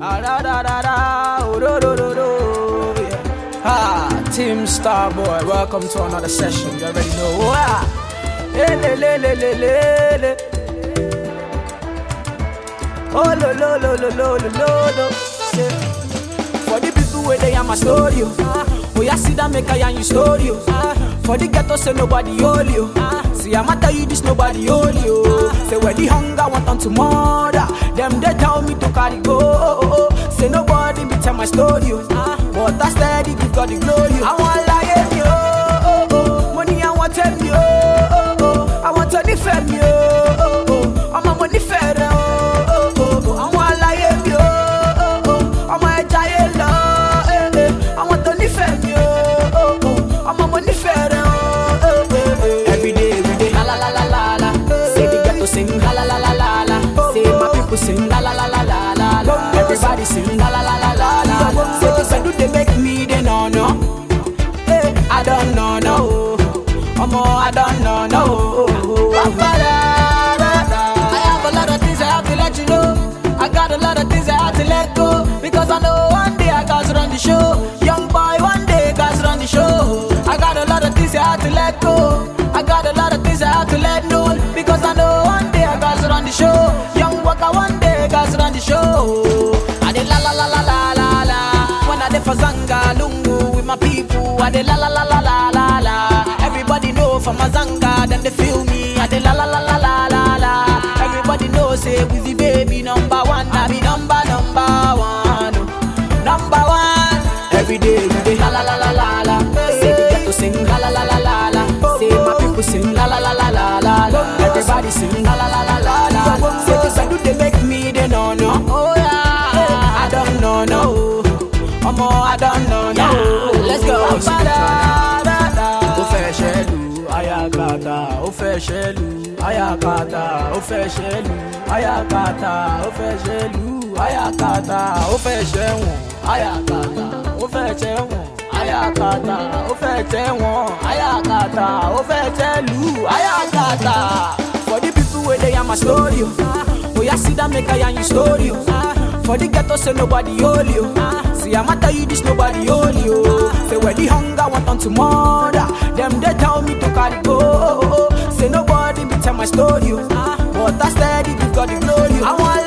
Ah, da, da, da, da, oh, do, do, do, do, yeah. Ah, Team Starboy, welcome to another session. You already know. Ah, le, le, le, le, le, le, le. Oh, lo, lo, lo, lo, lo, lo, lo, lo. Yeah. For the people where they are my story, oh, yeah, see that make I and you story, for the ghetto say nobody hold you. See, I'ma tell you this, nobody hold you. Say where the hunger want on to murder, them they tell me to carry go. Say nobody be tell my story, but I steady give God the glory. I want like you, money I want tell you, I want to defend you, I'm a money fair. I want like you, I'm a giant love, I want to defend you, I'm a money fair. Sing la la la la la la. Say my people sing la la la la la la. Everybody sing la la la la la la. Say this I do they make me they no. Hey, I don't know no. I don't know no. I have a lot of things I have to let you know. I got a lot of things I have to let go, because I know one day I got to run the show. Young boy, one day got to run the show. I got a lot of things I have to let go. I got a lot of things I have to let know, because I know one day I got to run the show. Young worker, one day got to run the show. I did la la la la la la la. When I did for Zanga Lungu with my people, I did la la la la la la la. Everybody know from my Zanga, then they feel me. I did la la la la la la la. Everybody know say with the baby number one, I be number one, number one. Every day la la la la la la. Say the ghetto sing la la la la la la. Say my people sing la la la la la la. Everybody sing la la la la la la. Say this I do they make me they no. Oh yeah, I don't know no. I don't know no. Let's go. Ó fẹ́ ṣẹlù ayakata, ó fẹ́ ṣẹlù ayakata, ó fẹ́ ṣẹlù ayakata, ó fẹ́ ṣẹlù ayakata, ó fẹ́ ṣẹ̀wọ̀n ayakata, ó fẹ́ ṣẹ̀wọ̀n ayakata, ó fẹ́ ṣẹ̀wọ̀n ayakata, ó fẹ́ ṣẹlù ayakata. For the people where they are my story, oh yeah, see that make I and you story. For the ghetto say nobody hold you. See, I'ma tell you this, nobody hold you. Say where the hunger want on to murder, them they tell me to carry go. Say nobody be tell my story, but I steady give God the glory. I want